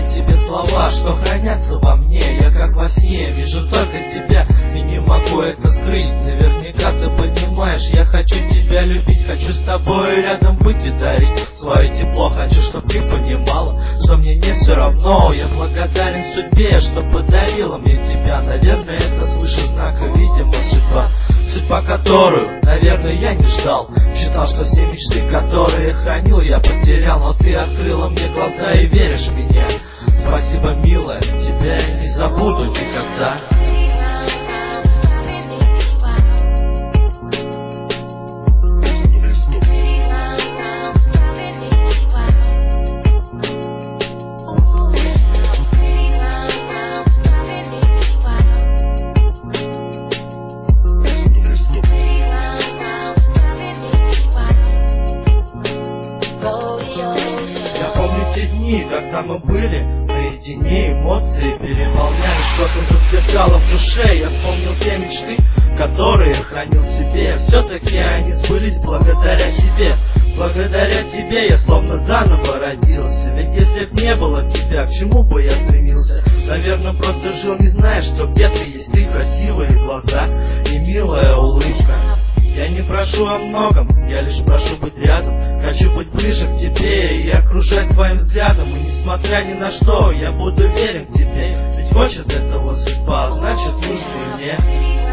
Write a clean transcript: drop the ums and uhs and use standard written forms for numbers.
к тебе слова, что хранятся во мне. Я как во сне вижу только тебя и не могу это скрыть. Наверняка ты понимаешь, я хочу тебя любить, хочу с тобой рядом быть и дарить свое тепло. Хочу, чтоб ты понимала, что мне не все равно. Я благодарен судьбе, что подарила мне тебя. Наверное, это свыше знака, видимо, судьба. Судьба, которую, наверное, я не ждал. Считал, что все мечты, которые хранил, я потерял. Но ты открыла мне глаза и веришь в меня. Спасибо, милая, тебя я не забуду никогда. Когда мы были наедине, эмоции переполняли, что-то засверкало в душе. Я вспомнил те мечты, которые хранил в себе. Все-таки они сбылись благодаря тебе. Благодаря тебе я словно заново родился. Ведь если б не было тебя, к чему бы я стремился? Наверное, просто жил, не зная, что где-то есть ты, красивые глаза и милая улыбка. Я не прошу о многом, я лишь прошу быть рядом. Хочу быть ближе к тебе и окружать твоим взглядом. И несмотря ни на что, я буду верен к тебе. Ведь хочет этого судьба, значит нужно и мне.